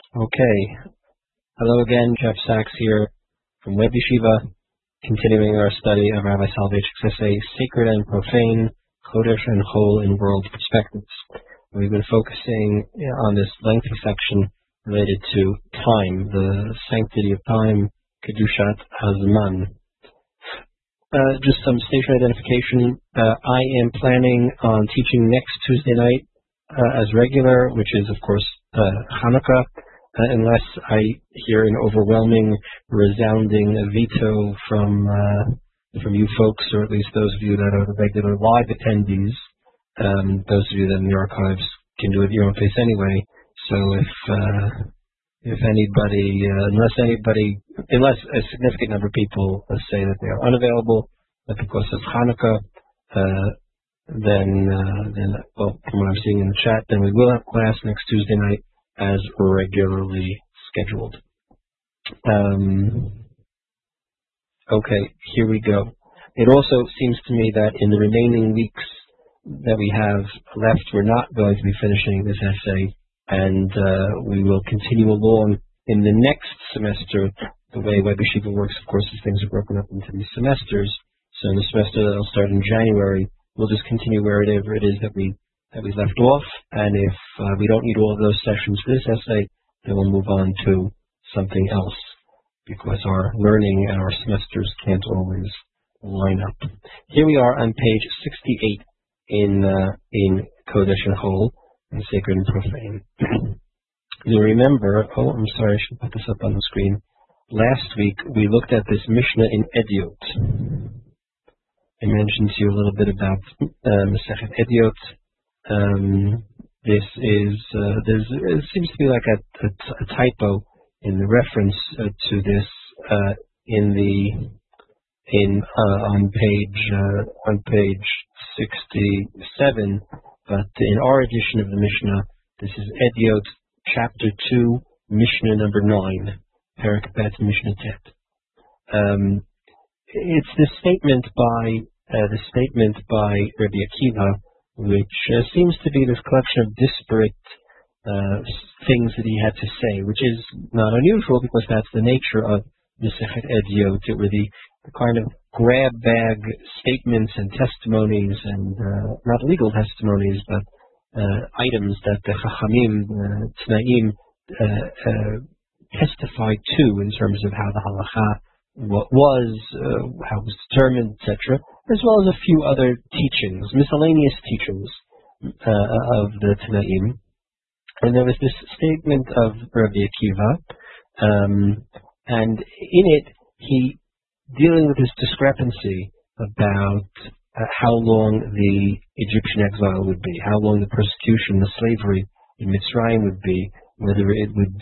Okay. Hello again, Jeff Sachs here from Web Yeshiva, continuing our study of Rabbi Soloveitchik's essay, Sacred and Profane, Chodesh and Chol in World Perspectives. We've been focusing on this lengthy section related to time, the sanctity of time, Kedushat Hazman. Just some station identification. I am planning on teaching next Tuesday night as regular, which is, of course, Hanukkah. Unless I hear an overwhelming, resounding veto from you folks, or at least those of you that are the regular live attendees. Those of you that are in the archives can do it at your own pace anyway. So if anybody, unless a significant number of people say that they are unavailable because of Hanukkah, then well, from what I'm seeing in the chat, then we will have class next Tuesday night as regularly scheduled. Okay, here we go. It also seems to me that in the remaining weeks that we have left, we're not going to be finishing this essay, and we will continue along in the next semester. The way Web Yeshiva works, of course, is things are broken up into these semesters. So in the semester that will start in January, we'll just continue wherever it is that we left off, and if we don't need all of those sessions for this essay, then we'll move on to something else, because our learning and our semesters can't always line up. Here we are on page 68 in Kodesh and Chol, in Sacred and Profane. You'll remember, I'm sorry, I should put this up on the screen. Last week we looked at this Mishnah in Ediot. I mentioned to you a little bit about Masechet Ediot. It seems to be like a typo in the reference to this on page 67, but in our edition of the Mishnah, this is Ediot, chapter 2, Mishnah number 9, Perek Bet Mishnah Tet. It's the statement by Rabbi Akiva, which seems to be this collection of disparate things that he had to say, which is not unusual because that's the nature of Masechet Ediot. It were the kind of grab bag statements and testimonies, and not legal testimonies, but items that the Chachamim, Tnaim, testified to in terms of how the halacha was, how it was determined, etc., as well as a few other teachings, miscellaneous teachings of the Tanaim. And there was this statement of Rabbi Akiva, and in it, he, dealing with this discrepancy about how long the Egyptian exile would be, how long the persecution, the slavery in Mitzrayim would be, whether it would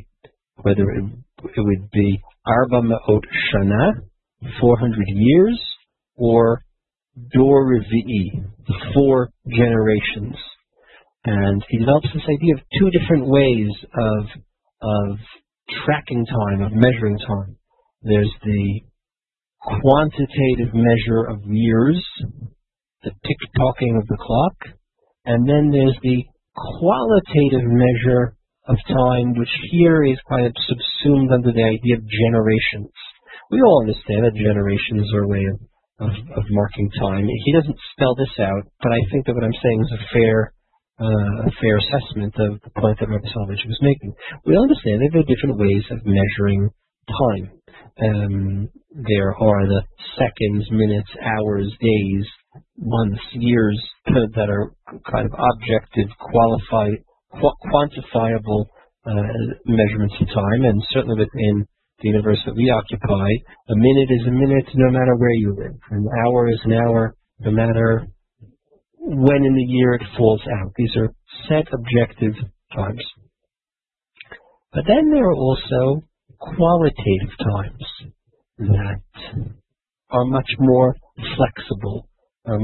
be Arba Ma'ot Shana, 400 years, or Dor Revi'i, 4 generations. And he develops this idea of 2 different ways of tracking time, of measuring time. There's the quantitative measure of years, the tick-tocking of the clock, and then there's the qualitative measure of time, which here is kind of subsumed under the idea of generations. We all understand that generations are a way of marking time. He doesn't spell this out, but I think that what I'm saying is a fair assessment of the point that Rabbi Soloveitchik was making. We understand that there are different ways of measuring time. There are the seconds, minutes, hours, days, months, years that are kind of objective, quantifiable measurements of time, and certainly within the universe that we occupy, a minute is a minute no matter where you live. An hour is an hour no matter when in the year it falls out. These are set objective times. But then there are also qualitative times that are much more flexible, are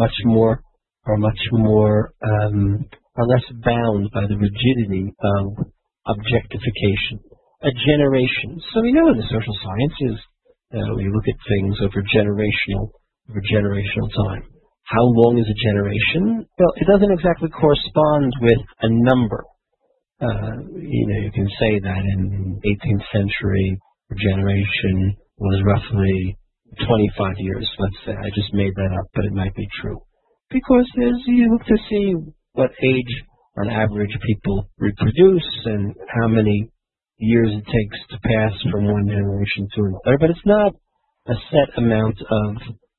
less bound by the rigidity of objectification. A generation. So we know in the social sciences, we look at things over generational time. How long is a generation? Well, it doesn't exactly correspond with a number. You can say that in 18th century, generation was roughly 25 years, let's say. I just made that up, but it might be true. Because you look to see what age, on average, people reproduce and how many years it takes to pass from one generation to another. But it's not a set amount of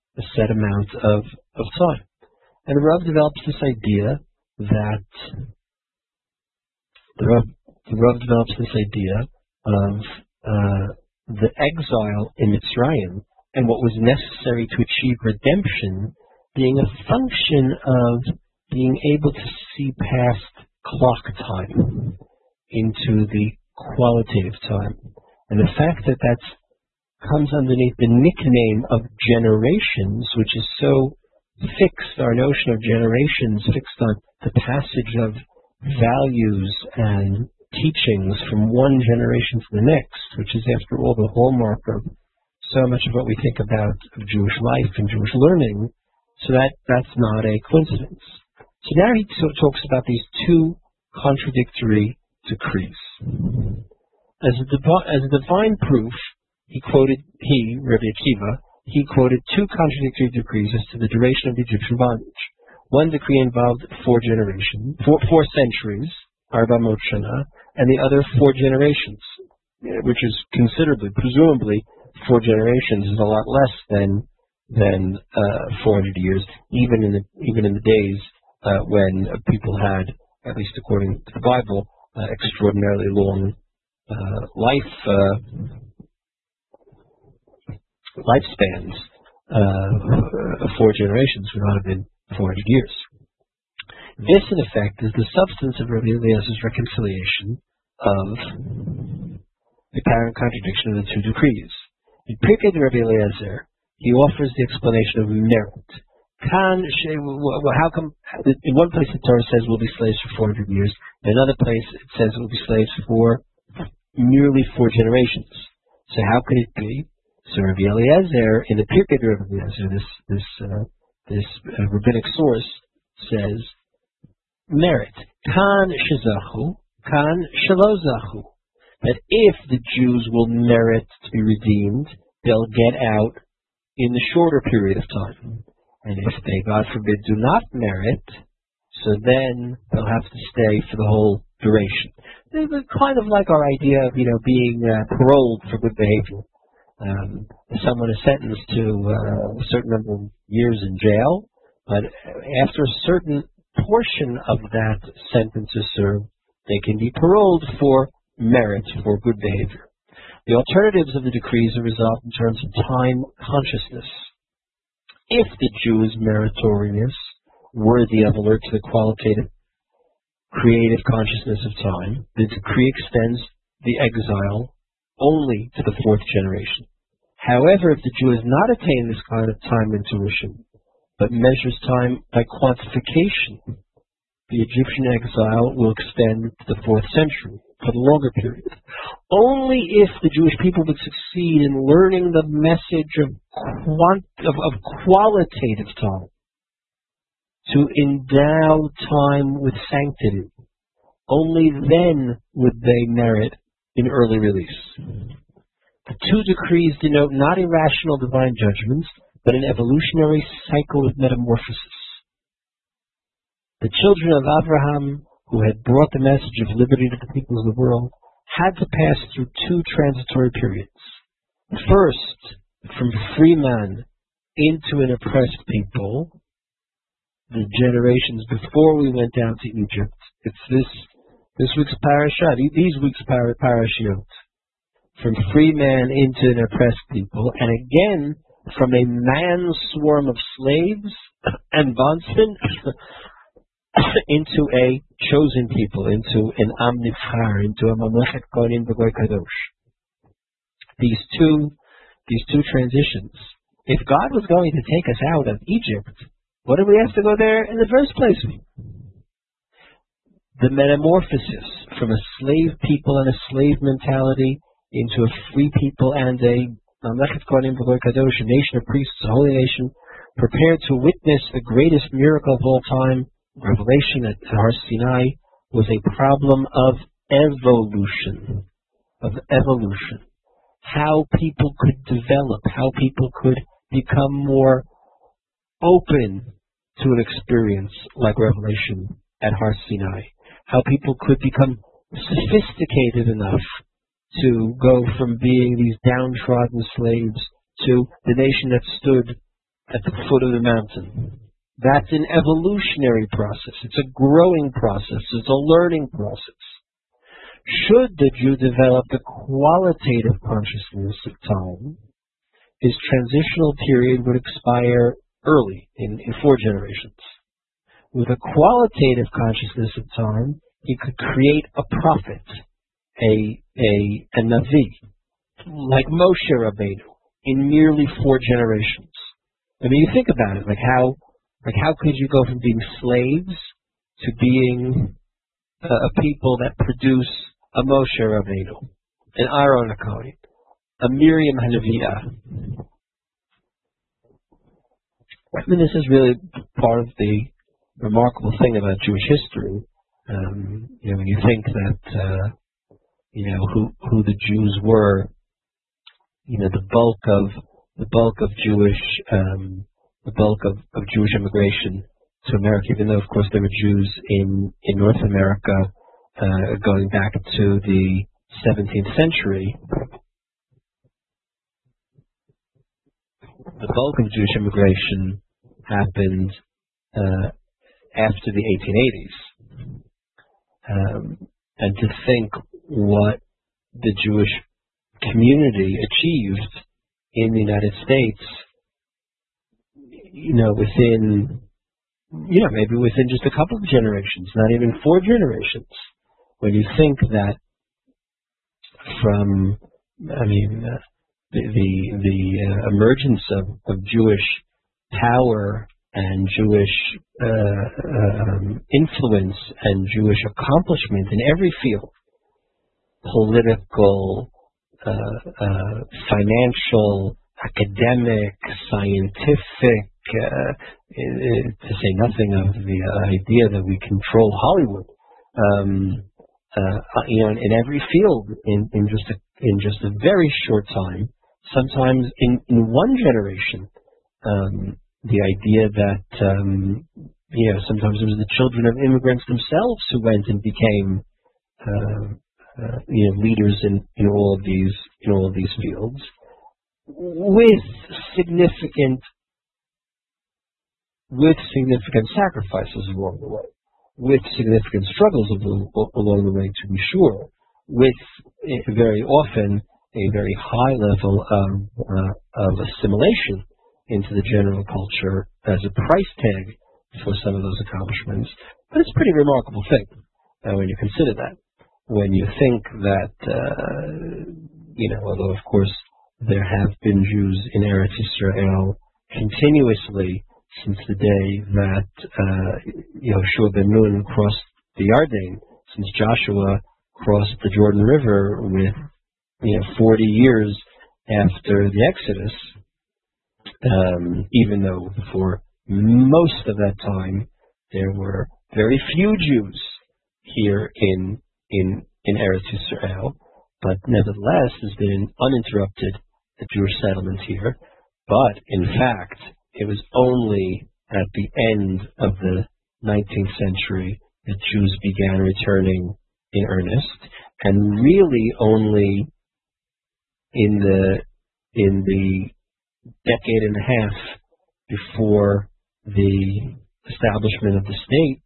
time. And the Rav develops this idea that of the exile in Mitzrayim and what was necessary to achieve redemption being a function of being able to see past clock time into the qualitative time. And the fact that that comes underneath the nickname of generations, which is so fixed, our notion of generations fixed on the passage of values and teachings from one generation to the next, which is after all the hallmark of so much of what we think about Jewish life and Jewish learning. So that's not a coincidence. So now he talks about these two contradictory decrees. As a divine proof, Rabbi Akiva, he quoted two contradictory decrees as to the duration of the Egyptian bondage. One decree involved four centuries, Arba Mot Shana, and the other 4 generations, which is presumably 4 generations is a lot less than 400 years, even in the days when people had, at least according to the Bible, extraordinarily long lifespans. 4 generations would not have been 400 years. This, in effect, is the substance of Rabbi Eliezer's reconciliation of the apparent contradiction of the two decrees. In Pirkei Rabbi Eliezer, he offers the explanation of merit. How come in one place the Torah says we'll be slaves for 400 years, in another place it says we'll be slaves for merely 4 generations? So how could it be? So Rabbi Eliezer, in the Pirkei Rabbi Eliezer, this rabbinic source says merit. Kan shezachu, kan shelo zachu. That if the Jews will merit to be redeemed, they'll get out in the shorter period of time. And if they, God forbid, do not merit, so then they'll have to stay for the whole duration. It's kind of like our idea of, being paroled for good behavior. If someone is sentenced to a certain number of years in jail, but after a certain portion of that sentence is served, they can be paroled for merit, for good behavior. The alternatives of the decrees are resolved in terms of time consciousness. If the Jew is meritorious, worthy of alert to the qualitative, creative consciousness of time, the decree extends the exile only to the 4th generation. However, if the Jew has not attained this kind of time intuition, but measures time by quantification, the Egyptian exile will extend to the 4th century, for the longer period. Only if the Jewish people would succeed in learning the message of qualitative time, to endow time with sanctity, only then would they merit an early release. The 2 decrees denote not irrational divine judgments, but an evolutionary cycle of metamorphosis. The children of Abraham, who had brought the message of liberty to the peoples of the world, had to pass through 2 transitory periods. First, from free man into an oppressed people, the generations before we went down to Egypt. It's this week's parasha, these week's parashiot. From free man into an oppressed people, and again from a man swarm of slaves and bondsmen into a chosen people, into an Am Nivchar, into a Mamlechet Kohanim B'Goy Kadosh. These two transitions. If God was going to take us out of Egypt, what did we have to go there in the first place? The metamorphosis from a slave people and a slave mentality into a free people and a Mamlechet Kohanim B'Goy Kadosh, a nation of priests, a holy nation, prepared to witness the greatest miracle of all time, Revelation at Har Sinai, was a problem of evolution, how people could develop, how people could become more open to an experience like revelation at Har Sinai, how people could become sophisticated enough to go from being these downtrodden slaves to the nation that stood at the foot of the mountain. That's an evolutionary process. It's a growing process. It's a learning process. Should the Jew develop the qualitative consciousness of time, his transitional period would expire early, in 4 generations. With a qualitative consciousness of time, he could create a prophet, a Navi, like Moshe Rabbeinu, in merely 4 generations. I mean, you think about it, how could you go from being slaves to being a people that produce a Moshe Rabbeinu, an Aaron HaKohen, a Miriam HaNeviah? I mean, this is really part of the remarkable thing about Jewish history. When you think that, who the Jews were, the bulk of Jewish immigration to America, even though, of course, there were Jews in North America going back to the 17th century. The bulk of Jewish immigration happened after the 1880s. And to think what the Jewish community achieved in the United States, maybe within just a couple of generations, not even 4 generations. When you think that from, the emergence of Jewish power and Jewish influence and Jewish accomplishment in every field, political, financial, academic, scientific, to say nothing of the idea that we control Hollywood, in every field, in just a very short time, sometimes in 1 generation, the idea that sometimes it was the children of immigrants themselves who went and became leaders in all of these fields, with significant sacrifices along the way, with significant struggles along the way, to be sure, with very often a very high level of assimilation into the general culture as a price tag for some of those accomplishments. But it's a pretty remarkable thing when you consider that. When you think that, although of course there have been Jews in Eretz Yisrael continuously since the day that Yehoshua ben Nun crossed the Yarden, since Joshua crossed the Jordan River with 40 years after the Exodus, even though for most of that time there were very few Jews here in Eretz Yisrael, but nevertheless there's been uninterrupted Jewish settlement here. But in fact, it was only at the end of the 19th century that Jews began returning in earnest, and really only in the decade and a half before the establishment of the state,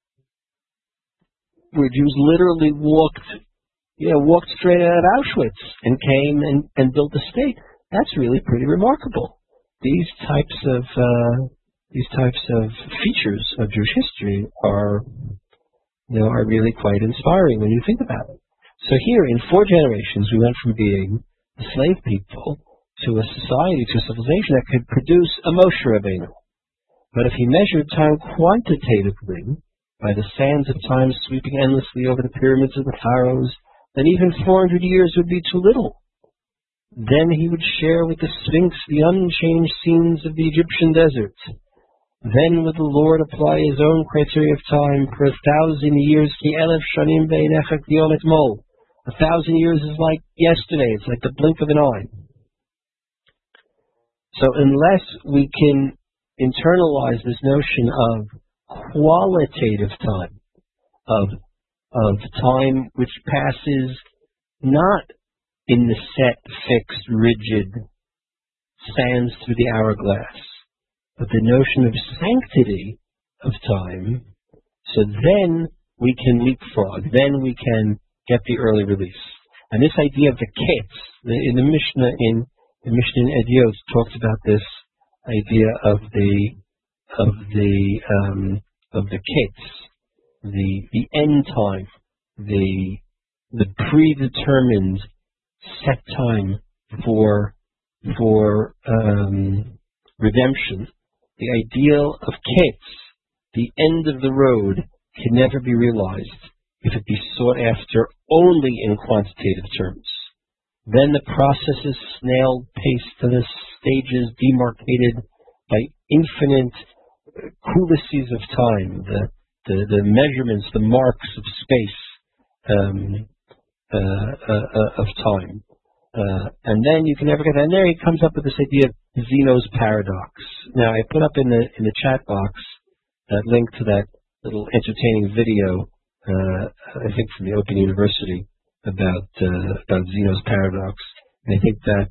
where Jews literally walked straight out of Auschwitz and came and built a state. That's really pretty remarkable. These types of features of Jewish history are really quite inspiring when you think about it. So here, in 4 generations, we went from being a slave people to a society, to a civilization that could produce a Moshe Rabbeinu. But if he measured time quantitatively, by the sands of time sweeping endlessly over the pyramids of the pharaohs, then even 400 years would be too little. Then he would share with the Sphinx the unchanged scenes of the Egyptian desert, Then would the Lord apply His own criteria of time for 1,000 years. Ki elef shanim beinecha k'yom etmol. 1,000 years is like yesterday. It's like the blink of an eye. So unless we can internalize this notion of qualitative time, of time which passes not in the set, fixed, rigid sands through the hourglass, but the notion of sanctity of time, so then we can leapfrog, then we can get the early release. And this idea of the ketz, in the Mishnah in Ediot talks about this idea of the ketz, the end time, the predetermined set time for redemption. The ideal of ketz, the end of the road, can never be realized if it be sought after only in quantitative terms. Then the process is snail-paced and the stages demarcated by infinite coulisses of time, the measurements, the marks of space of time. And then you can never get that. And there he comes up with this idea of Zeno's paradox. Now I put up in the chat box that link to that little entertaining video, I think from the Open University, about Zeno's paradox. And I think that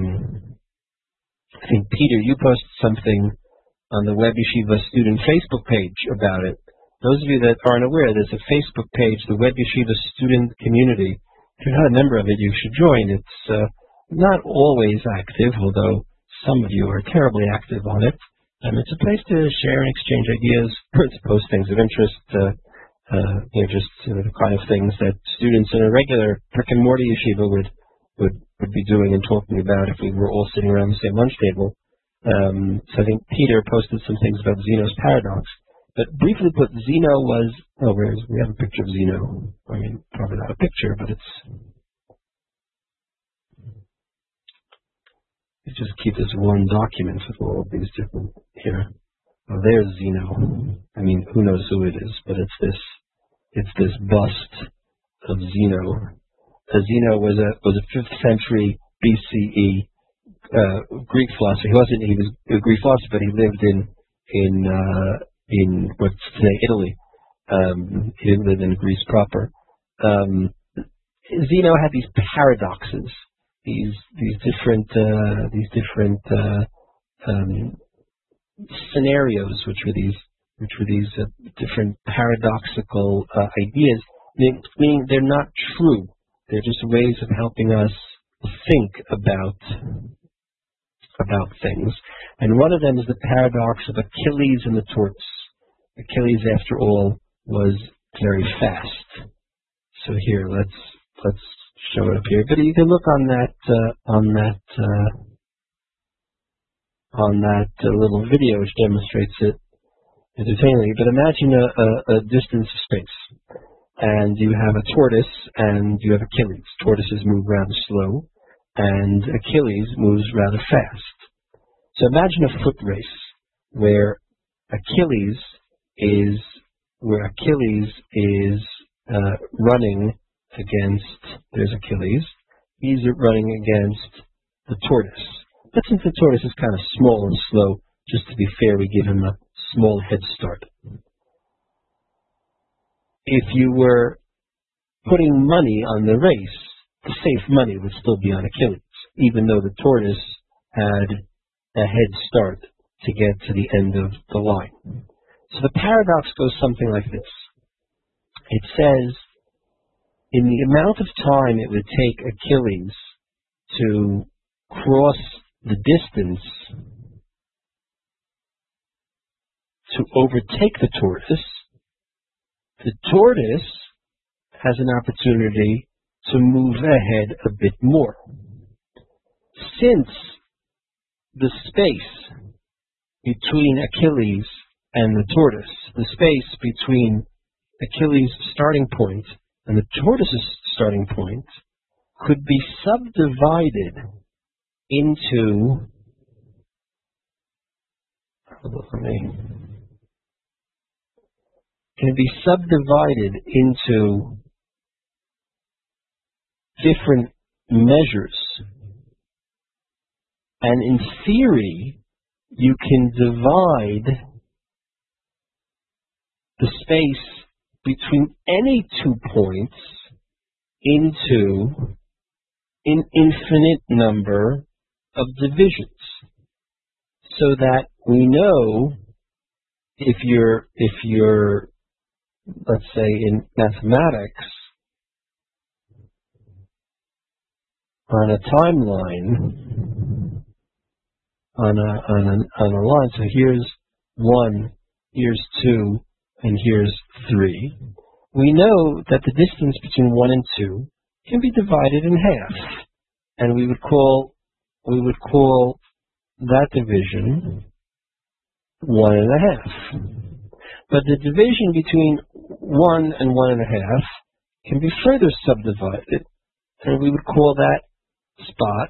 Peter, you posted something on the Web Yeshiva student Facebook page about it. Those of you that aren't aware, there's a Facebook page, the Web Yeshiva student community. If you're not a member of it, you should join. It's not always active, although some of you are terribly active on it. It's a place to share and exchange ideas, to post things of interest, just the kind of things that students in a regular brick and mortar yeshiva would be doing and talking about if we were all sitting around the same lunch table. So I think Peter posted some things about Zeno's paradox. But briefly put, Zeno was, we have a picture of Zeno. I mean, probably not a picture, but it's just keep this one document with all of these different here. Oh, there's Zeno. I mean, who knows who it is, but it's this bust of Zeno. Zeno was a 5th century BCE Greek philosopher. He was a Greek philosopher, but he lived in what's today Italy. He didn't live in Greece proper. Zeno had these paradoxes, these different scenarios, which were these different paradoxical ideas. Meaning they're not true. They're just ways of helping us think about things. And one of them is the paradox of Achilles and the tortoise. Achilles, after all, was very fast. So here, let's show it up here. But you can look on that little video which demonstrates it entertainingly. But imagine a distance of space, and you have a tortoise and you have Achilles. Tortoises move rather slow, and Achilles moves rather fast. So imagine a foot race where Achilles is running against. There's Achilles. He's running against the tortoise. But since the tortoise is kind of small and slow, just to be fair, we give him a small head start. If you were putting money on the race, the safe money would still be on Achilles, even though the tortoise had a head start to get to the end of the line. So the paradox goes something like this. It says, in the amount of time it would take Achilles to cross the distance to overtake the tortoise has an opportunity to move ahead a bit more. Since the space between Achilles and the tortoise, the space between Achilles' starting point and the tortoise's starting point could be subdivided into, can be subdivided into different measures. And in theory, you can divide the space between any 2 points into an infinite number of divisions, so that we know if you're, let's say in mathematics, on a timeline, on a line, so here's 1, here's 2, and here's 3, we know that the distance between 1 and 2 can be divided in half, and we would call that division 1.5. But the division between 1 and 1.5 can be further subdivided, and we would call that spot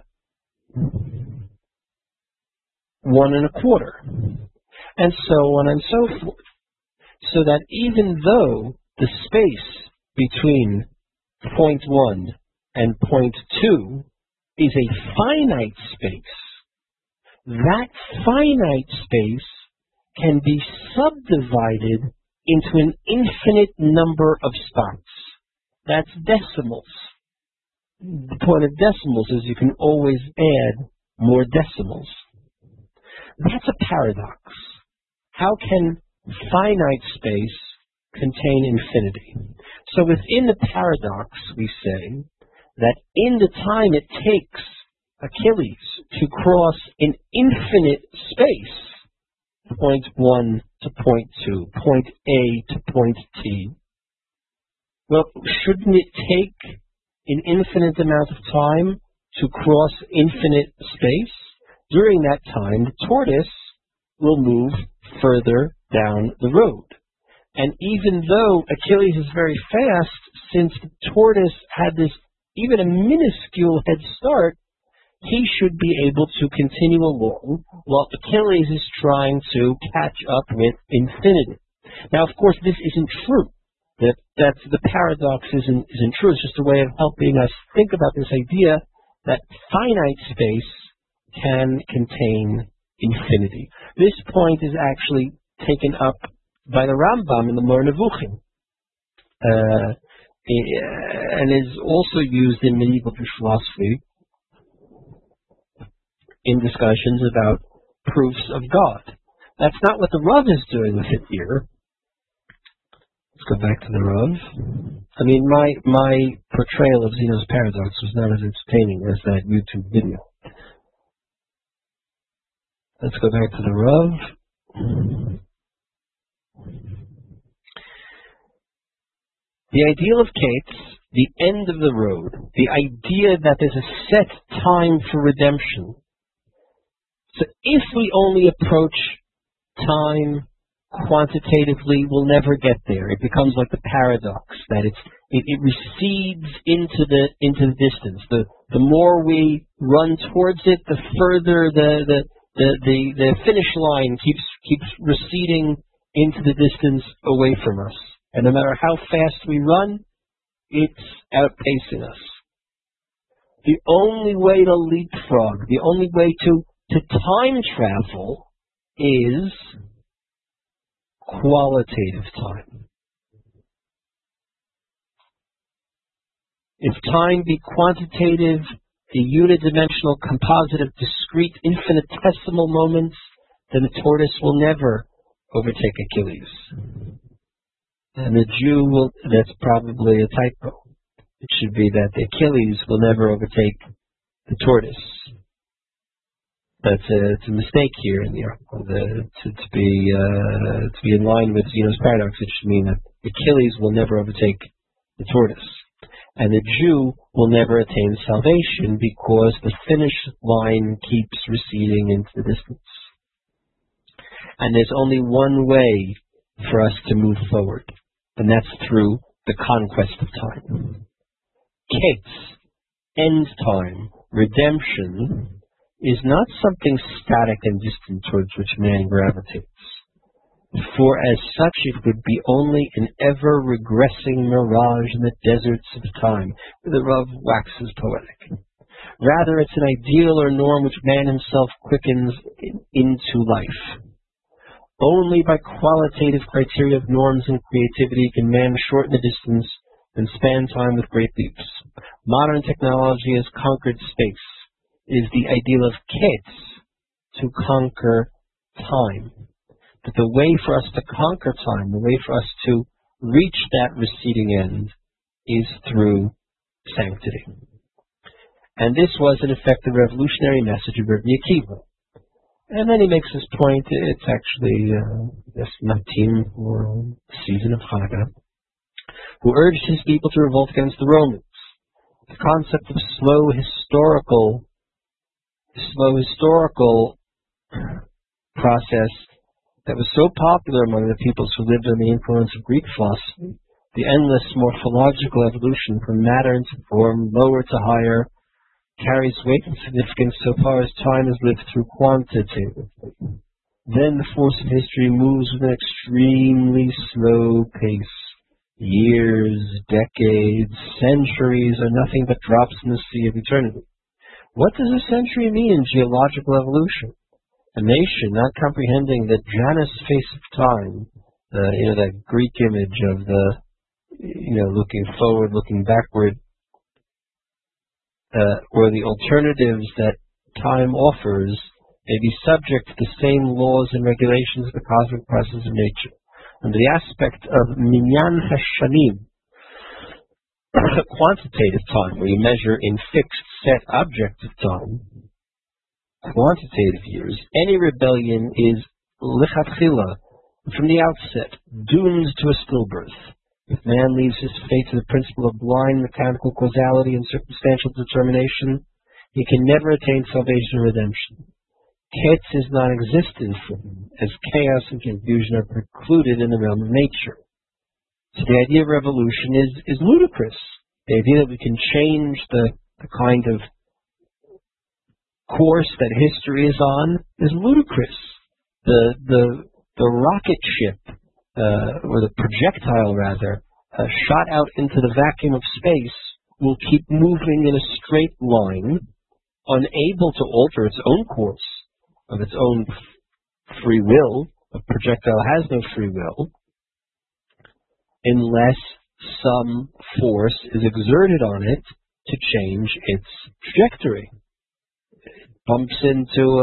1.25, and so on and so forth. So that even though the space between point 1 and point 2 is a finite space, that finite space can be subdivided into an infinite number of spots. That's decimals. The point of decimals is you can always add more decimals. That's a paradox. How can finite space contain infinity? So within the paradox, we say that in the time it takes Achilles to cross an infinite space, point 1 to point 2, point A to point T, well, shouldn't it take an infinite amount of time to cross infinite space? During that time, the tortoise will move further down the road. And even though Achilles is very fast, since the tortoise had this even a minuscule head start, he should be able to continue along while Achilles is trying to catch up with infinity. Now, of course, this isn't true. That's the paradox isn't true. It's just a way of helping us think about this idea that finite space can contain infinity. This point is actually taken up by the Rambam in the Moreh Nevuchim, and is also used in medieval philosophy in discussions about proofs of God. That's not what the Rav is doing with it here. Let's go back to the Rav. I mean, my portrayal of Zeno's paradox was not as entertaining as that YouTube video. Let's go back to the Rav. The ideal of Kates, the end of the road, the idea that there's a set time for redemption. So if we only approach time quantitatively, we'll never get there. It becomes like the paradox that it recedes into the distance. The more we run towards it, the further the finish line keeps receding into the distance away from us. And no matter how fast we run, it's outpacing us. The only way to leapfrog, the only way to time travel is qualitative time. If time be quantitative, the unidimensional composite of discrete infinitesimal moments, then the tortoise will never overtake Achilles. And the Jew will, that's probably a typo. It should be that the Achilles will never overtake the tortoise. It's a mistake here in the article. To be in line with Zeno's paradox, it should mean that Achilles will never overtake the tortoise. And the Jew will never attain salvation because the finish line keeps receding into the distance. And there's only one way for us to move forward, and that's through the conquest of time. Kates, end time, redemption, is not something static and distant towards which man gravitates. for as such it would be only an ever-regressing mirage in the deserts of time, where the Rav waxes poetic. Rather, it's an ideal or norm which man himself quickens into life. Only by qualitative criteria of norms and creativity can man shorten the distance and span time with great leaps. Modern technology has conquered space. It is the ideal of Ketz to conquer time. But the way for us to conquer time, the way for us to reach that receding end, is through sanctity. And this was, in effect, the revolutionary message of Rabbi Akiva. And then he makes his point. It's actually Matim for the season of Hanukkah, who urged his people to revolt against the Romans. The concept of slow historical process that was so popular among the peoples who lived under the influence of Greek philosophy, the endless morphological evolution from matter into form, lower to higher, carries weight and significance so far as time is lived through quantitatively. Then the force of history moves with an extremely slow pace. Years, decades, centuries are nothing but drops in the sea of eternity. What does a century mean in geological evolution? A nation not comprehending the Janus face of time, that Greek image of the, looking forward, looking backward, or the alternatives that time offers, may be subject to the same laws and regulations of the cosmic process of nature. Under the aspect of minyan hashanim, quantitative time, where you measure in fixed set objects of time, quantitative years, any rebellion is lichatchila, from the outset, doomed to a stillbirth. If man leaves his fate to the principle of blind mechanical causality and circumstantial determination, he can never attain salvation or redemption. Ketz is non-existent for him, as chaos and confusion are precluded in the realm of nature. So the idea of revolution is ludicrous. The idea that we can change the kind of course that history is on is ludicrous. The rocket ship, or the projectile rather, shot out into the vacuum of space will keep moving in a straight line, unable to alter its own course of its own free will. A projectile has no free will unless some force is exerted on it to change its trajectory. It bumps into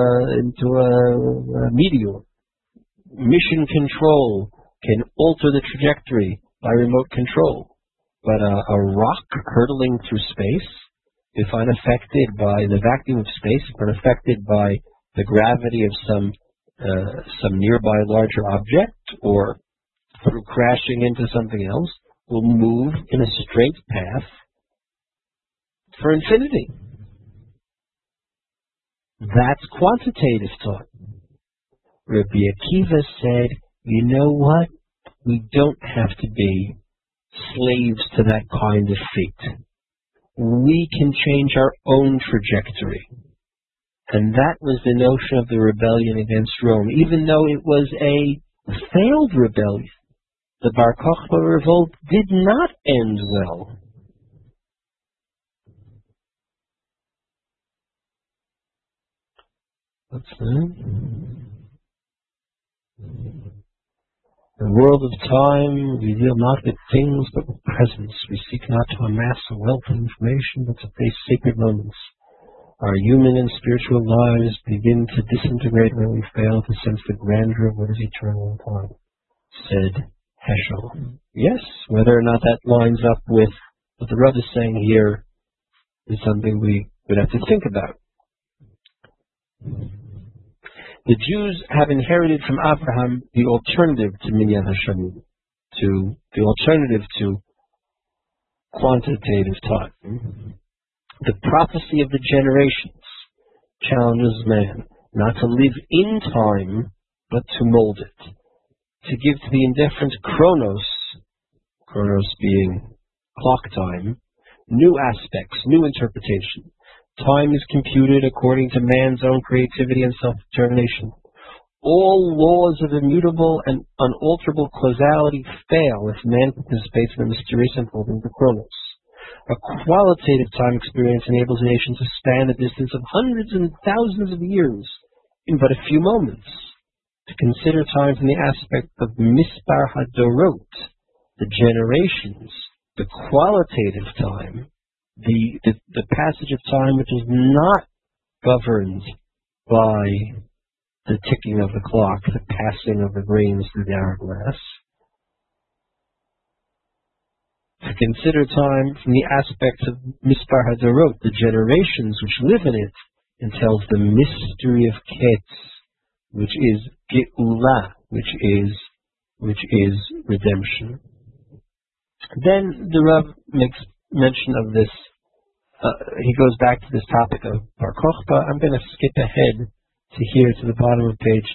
a meteor. Mission control can alter the trajectory by remote control, but a rock hurtling through space, if unaffected by the vacuum of space, if unaffected by the gravity of some nearby larger object, or through crashing into something else, will move in a straight path for infinity. That's quantitative thought. Rabbi Akiva said, you know what? We don't have to be slaves to that kind of fate. We can change our own trajectory. And that was the notion of the rebellion against Rome. Even though it was a failed rebellion, the Bar Kokhba revolt did not end well. What's that? In the world of time, we deal not with things, but with presence. We seek not to amass a wealth of information, but to face sacred moments. Our human and spiritual lives begin to disintegrate when we fail to sense the grandeur of what is eternal in time, said Heschel. Yes, whether or not that lines up with what the Rav is saying here is something we would have to think about. The Jews have inherited from Abraham the alternative to Minyan Hashanim, to the alternative to quantitative time. The prophecy of the generations challenges man not to live in time, but to mold it, to give to the indifferent chronos being clock time, new aspects, new interpretation. Time is computed according to man's own creativity and self-determination. All laws of immutable and unalterable causality fail if man participates in the mysterious unfolding of the chronos. A qualitative time experience enables a nation to span a distance of hundreds and thousands of years in but a few moments. To consider time from the aspect of Mispar Hadorot, the generations, the qualitative time, the passage of time which is not governed by the ticking of the clock, the passing of the grains through the hourglass. To consider time from the aspects of Mispar Hadorot, the generations which live in it, entails the mystery of Ketz, which is Geula, which is redemption. Then the Rav makes mention of this. He goes back to this topic of Bar Kochba. I'm going to skip ahead to here to the bottom of page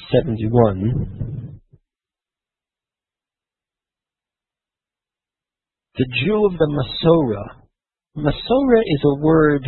71. The Jew of the Masorah. Masorah is a word.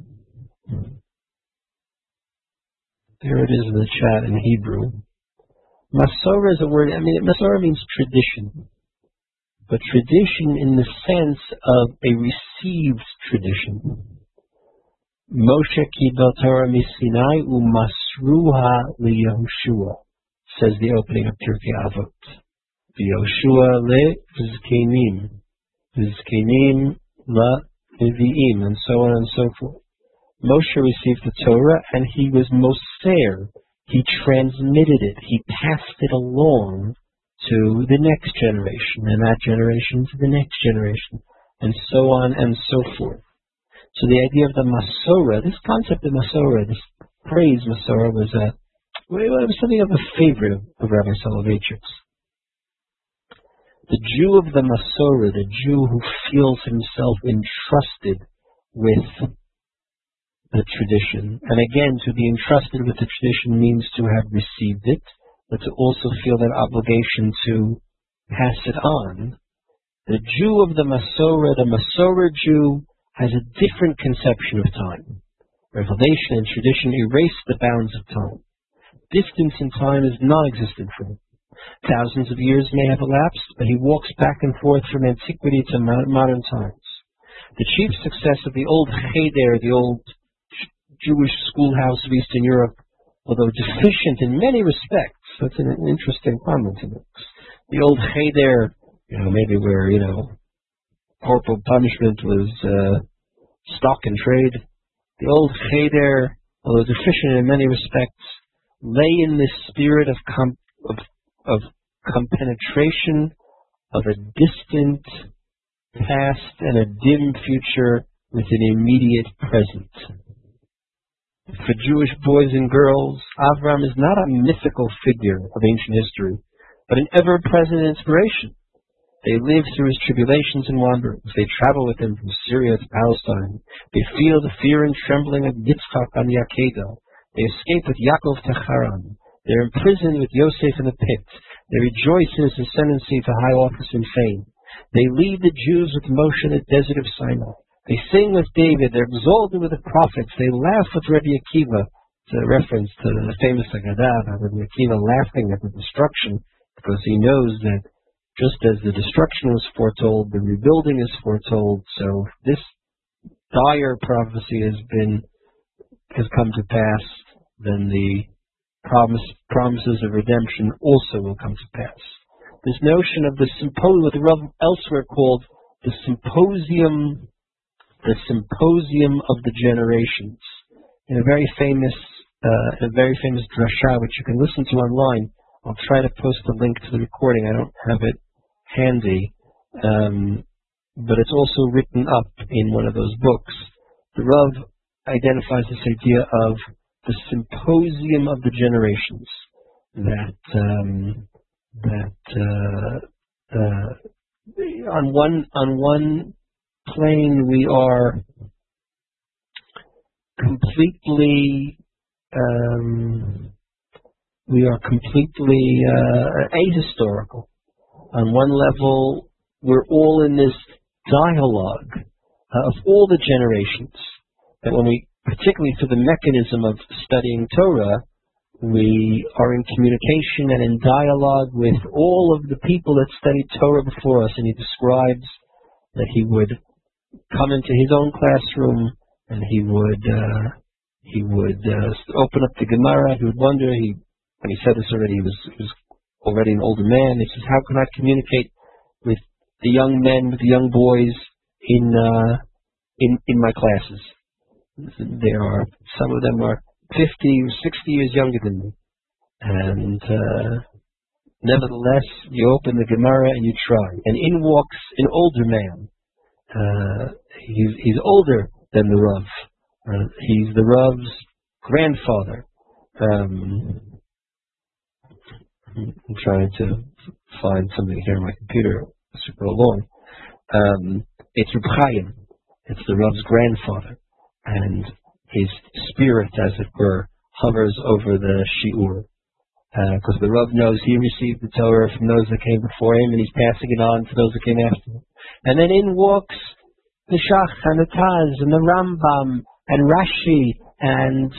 There it is in the chat in Hebrew. Masorah is a word. Masorah means tradition, but tradition in the sense of a received tradition. Moshe kibel Torah miSinai umasruha liYehoshua, says the opening of Pirkei Avot. V'Yehoshua leVizkenim, Vizkenim laNeviim, and so on and so forth. Moshe received the Torah, and he was moser. He transmitted it. He passed it along to the next generation, and that generation to the next generation, and so on and so forth. So the idea of the Masorah, this concept of Masorah, this phrase Masorah, was something of a favorite of Rabbi Soloveitchik's. The Jew of the Masorah, the Jew who feels himself entrusted with the tradition. And again, to be entrusted with the tradition means to have received it, but to also feel that obligation to pass it on. The Jew of the Masorah Jew, has a different conception of time. Revelation and tradition erase the bounds of time. Distance in time is non-existent for him. Thousands of years may have elapsed, but he walks back and forth from antiquity to modern times. The chief success of the old Cheder, the old Jewish schoolhouse of Eastern Europe, although deficient in many respects, that's an interesting comment to make. The old Cheder, maybe where, corporal punishment was stock and trade. The old Cheder, although deficient in many respects, lay in this spirit of compenetration of a distant past and a dim future with an immediate present. For Jewish boys and girls, Avram is not a mythical figure of ancient history, but an ever-present inspiration. They live through his tribulations and wanderings. They travel with him from Syria to Palestine. They feel the fear and trembling of Yitzchak on the Akedah. They escape with Yaakov to Haran. They are imprisoned with Yosef in the pit. They rejoice in his ascendancy to high office and fame. They lead the Jews with Moshe in the desert of Sinai. They sing with David. They're exalted with the prophets. They laugh with Rabbi Akiva. It's a reference to the famous Haggadah of Rabbi Akiva laughing at the destruction, because he knows that just as the destruction was foretold, the rebuilding is foretold. So this dire prophecy has come to pass. Then the promises of redemption also will come to pass. This notion of the symposium, what the Rav elsewhere called the symposium of the generations, in a very famous drasha, which you can listen to online. I'll try to post a link to the recording. I don't have it handy, but it's also written up in one of those books. The Rav identifies this idea of the symposium of the generations, on one plane we are completely ahistorical. On one level, we're all in this dialogue of all the generations. That when we, particularly through the mechanism of studying Torah, We are in communication and in dialogue with all of the people that studied Torah before us, and he describes that he would come into his own classroom and he would open up the Gemara. He would wonder. When he said this already, he was already an older man. He says, "How can I communicate with the young men, with the young boys in my classes? Some of them are 50 or 60 years younger than me, and nevertheless, you open the Gemara and you try. And in walks an older man. He's older than the Rav. He's the Rav's grandfather." I'm trying to find something here on my computer. Super long. It's Reb Chaim. It's the Rav's grandfather, and his spirit, as it were, hovers over the shiur, because the Rav knows he received the Torah from those that came before him, and he's passing it on to those that came after him. And then in walks the Shach and the Taz and the Rambam and Rashi and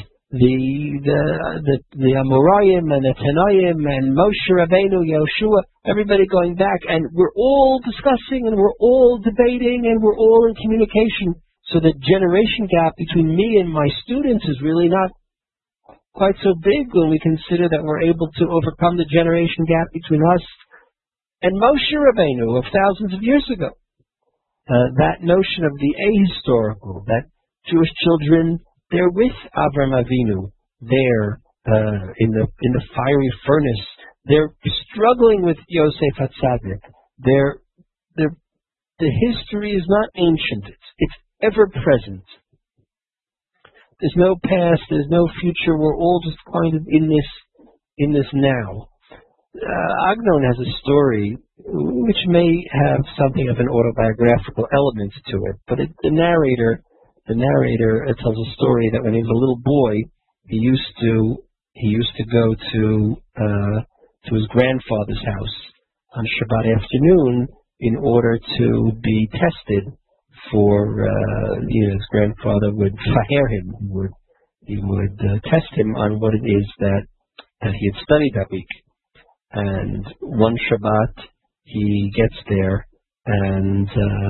the Amoraim and the Tanoim and Moshe Rabbeinu, Yoshua, everybody going back, and we're all discussing and we're all debating and we're all in communication. So the generation gap between me and my students is really not quite so big when we consider that we're able to overcome the generation gap between us and Moshe Rabbeinu of thousands of years ago. That notion of the ahistorical, that Jewish children, they're with Avram Avinu, they're in the fiery furnace, they're struggling with Yosef HaTzadik. The history is not ancient, it's ever present. There's no past, there's no future, we're all just kind of in this now. Agnon has a story which may have something of an autobiographical element to it, but the narrator tells a story that when he was a little boy, he used to go to his grandfather's house on Shabbat afternoon in order to be tested for his grandfather would fire him. He would test him on what it is that he had studied that week. And one Shabbat he gets there and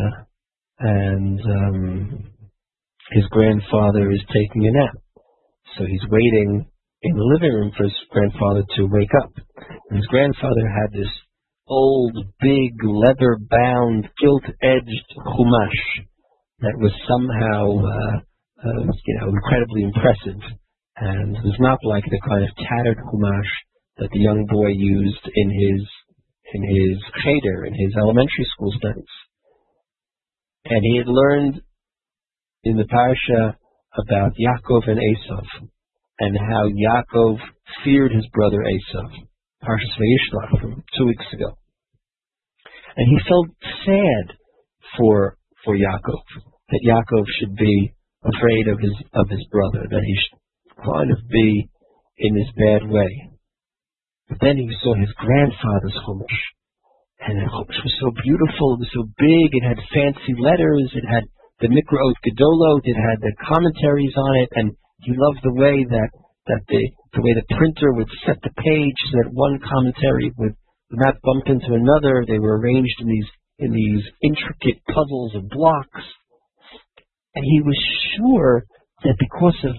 his grandfather is taking a nap. So he's waiting in the living room for his grandfather to wake up. And his grandfather had this old, big, leather-bound, gilt-edged chumash that was somehow, incredibly impressive. And it was not like the kind of tattered chumash that the young boy used in his cheder, in his elementary school studies. And he had learned in the parasha about Yaakov and Esav, and how Yaakov feared his brother Esav, Parshas Vayishlach from 2 weeks ago. And he felt sad for Yaakov, that Yaakov should be afraid of his brother, that he should kind of be in this bad way. But then he saw his grandfather's chumash, and the chumash was so beautiful, it was so big, it had fancy letters, it had the Mikraot Gedolot, it had the commentaries on it, and he loved the way that the way the printer would set the page so that one commentary would not bump into another. They were arranged in these intricate puzzles of blocks, and he was sure that because of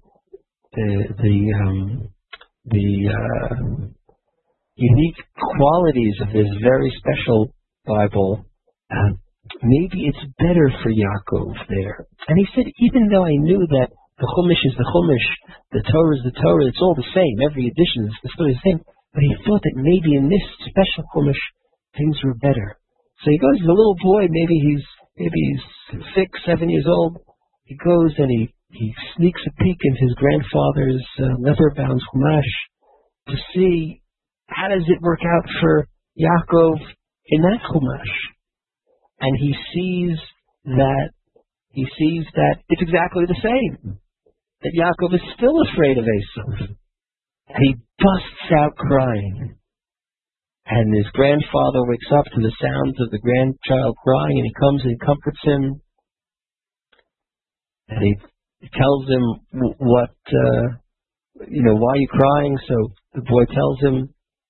the unique qualities of this very special Bible, maybe it's better for Yaakov there. And he said, even though I knew that the Chumash is the Chumash, the Torah is the Torah, it's all the same, every edition is still the same, but he thought that maybe in this special Chumash, things were better. So he goes, he's a little boy, maybe he's 6, 7 years old, he goes and he sneaks a peek into his grandfather's leather-bound Chumash to see how does it work out for Yaakov in that Chumash. And he sees that it's exactly the same. That Yaakov is still afraid of Esav. And he busts out crying. And his grandfather wakes up to the sounds of the grandchild crying, and he comes and he comforts him. And he tells him what why are you crying? So the boy tells him,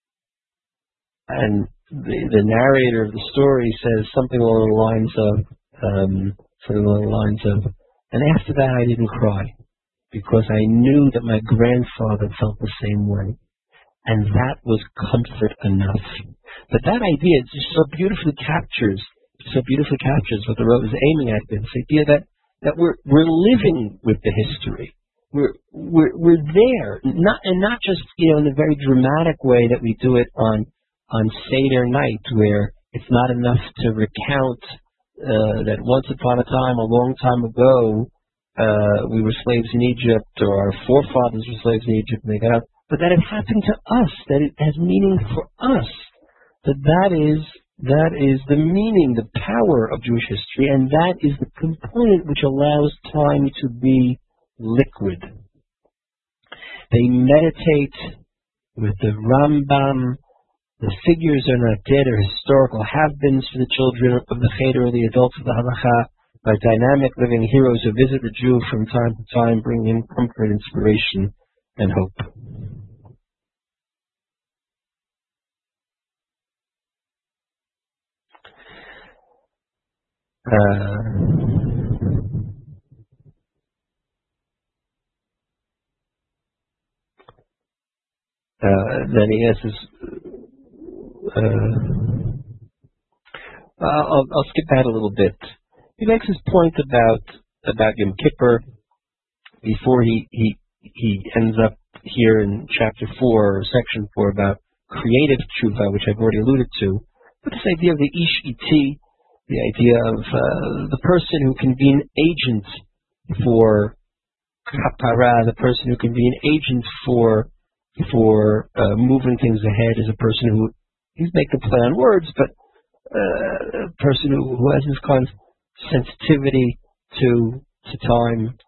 and the narrator of the story says something along the lines of, and after that I didn't cry because I knew that my grandfather felt the same way, and that was comfort enough. But that idea just so beautifully captures what the Rebbe is aiming at. This idea that we're living with the history. We're there, not just in a very dramatic way that we do it on Seder night, where it's not enough to recount that once upon a time, a long time ago, we were slaves in Egypt, or our forefathers were slaves in Egypt, and they got out. But that it happened to us, that it has meaning for us, that is the meaning, the power of Jewish history, and that is the component which allows time to be liquid. They meditate with the Rambam. The figures are not dead or historical have-beens for the children of the Cheder or the adults of the Halacha, but dynamic living heroes who visit the Jew from time to time, bringing him comfort, inspiration, and hope. Then he asks, I'll skip that a little bit. He makes his point about Yom Kippur before he ends up here in chapter 4 or section 4 about creative tshuva, which I've already alluded to. But this idea of the ish iti, the idea of the person who can be an agent for kapara, the person who can be an agent for moving things ahead, is a person who, he's making a play on words, but a person who has this kind of sensitivity to time,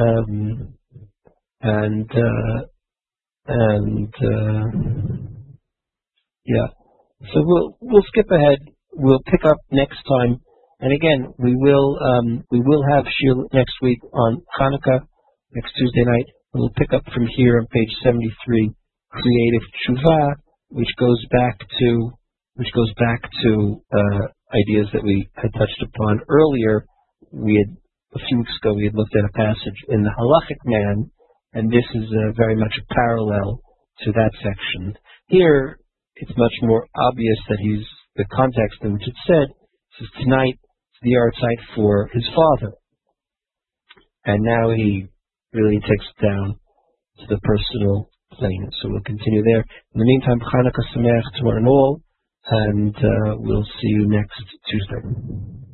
yeah. So we'll skip ahead. We'll pick up next time, and again we will have Shir next week on Hanukkah next Tuesday night. And we'll pick up from here on page 73, creative tshuva, which goes back to ideas that we had touched upon earlier. A few weeks ago we had looked at a passage in the Halachic Man, and this is very much a parallel to that section. Here it's much more obvious that he's the context in which it's said. This is tonight the yahrzeit for his father, and now he really takes it down to the personal plane. So we'll continue there. In the meantime, Chanukah Sameach to one and all, and we'll see you next Tuesday.